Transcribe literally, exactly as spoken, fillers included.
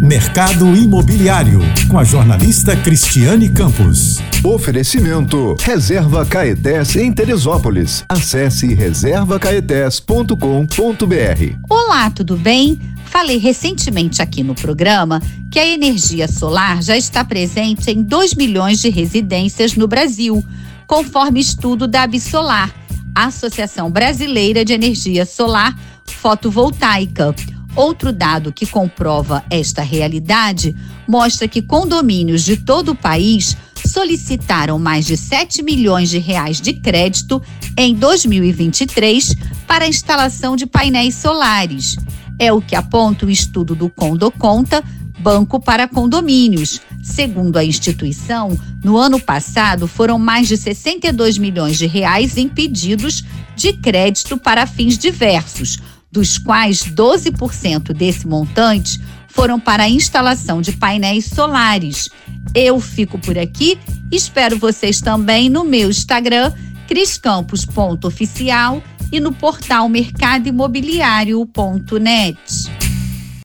Mercado Imobiliário, com a jornalista Cristiane Campos. Oferecimento Reserva Caetés em Teresópolis. Acesse reserva caetés ponto com ponto br. Olá, tudo bem? Falei recentemente aqui no programa que a energia solar já está presente em dois milhões de residências no Brasil, conforme estudo da Absolar, Associação Brasileira de Energia Solar Fotovoltaica. Outro dado que comprova esta realidade mostra que condomínios de todo o país solicitaram mais de sete milhões de reais de crédito em dois mil e vinte e três para a instalação de painéis solares. É o que aponta o estudo do Condoconta, Banco para Condomínios. Segundo a instituição, no ano passado foram mais de sessenta e dois milhões de reais em pedidos de crédito para fins diversos, dos quais doze por cento desse montante foram para a instalação de painéis solares. Eu fico por aqui, espero vocês também no meu Instagram, criscampos ponto oficial, e no portal mercado imobiliário ponto net.